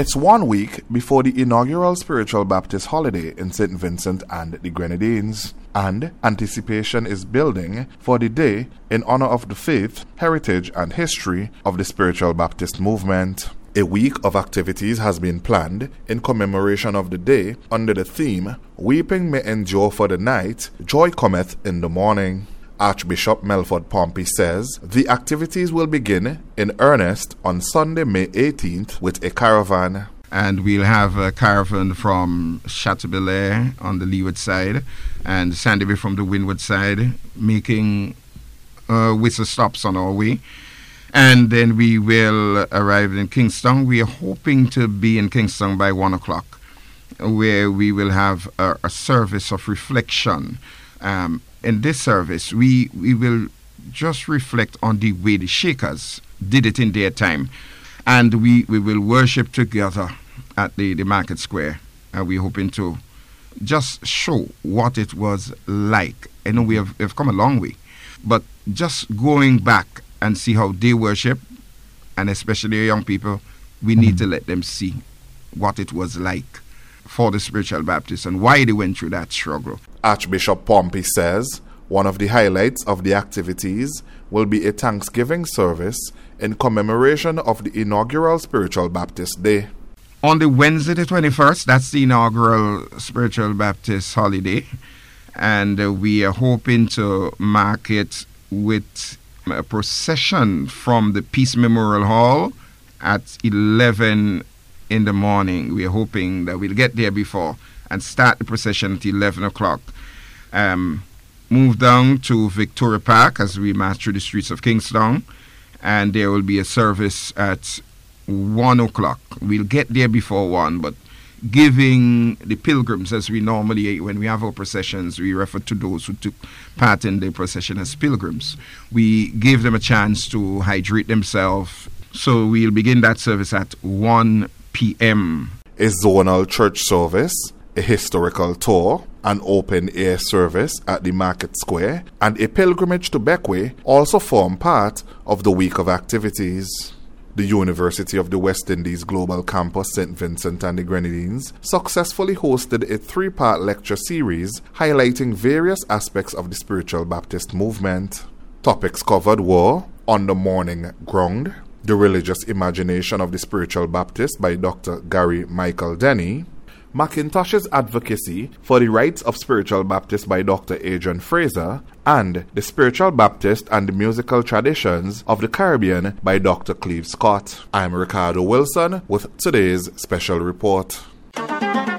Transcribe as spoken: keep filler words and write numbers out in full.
It's one week before the inaugural Spiritual Baptist holiday in Saint Vincent and the Grenadines, and anticipation is building for the day in honor of the faith, heritage, and history of the Spiritual Baptist movement. A week of activities has been planned in commemoration of the day under the theme, Weeping May Endure for the Night, Joy Cometh in the Morning. Archbishop Melford Pompey says the activities will begin in earnest on Sunday, May eighteenth with a caravan. And we'll have a caravan from Chateaubelair on the leeward side and Sandy from the windward side, making uh, whistle stops on our way. And then we will arrive in Kingston. We are hoping to be in Kingston by one o'clock, where we will have a, a service of reflection. Um, in this service, we, we will just reflect on the way the Shakers did it in their time. And we, we will worship together at the, the market square. And we're hoping to just show what it was like. I know we have, we have come a long way, but just going back and see how they worship, and especially young people, we need to let them see what it was like for the Spiritual Baptists and why they went through that struggle. Archbishop Pompey says one of the highlights of the activities will be a Thanksgiving service in commemoration of the inaugural Spiritual Baptist Day. On the Wednesday the twenty-first, that's the inaugural Spiritual Baptist holiday, and uh, we are hoping to mark it with a procession from the Peace Memorial Hall at eleven in the morning. We are hoping that we'll get there before and start the procession at eleven o'clock. Um, move down to Victoria Park as we march through the streets of Kingston, and there will be a service at one o'clock. We'll get there before one, but giving the pilgrims, as we normally, when we have our processions, we refer to those who took part in the procession as pilgrims. We give them a chance to hydrate themselves. So we'll begin that service at one p.m. A zonal church service, a historical tour, an open-air service at the market square, and a pilgrimage to Beckway also form part of the week of activities. The University of the West Indies Global Campus, Saint Vincent and the Grenadines, successfully hosted a three-part lecture series highlighting various aspects of the Spiritual Baptist movement. Topics covered were On the Morning Ground, The Religious Imagination of the Spiritual Baptist by Doctor Gary Michael Denny, Macintosh's Advocacy for the Rights of Spiritual Baptists by Doctor Adrian Fraser, and The Spiritual Baptist and the Musical Traditions of the Caribbean by Doctor Cleve Scott. I'm Ricardo Wilson with today's special report.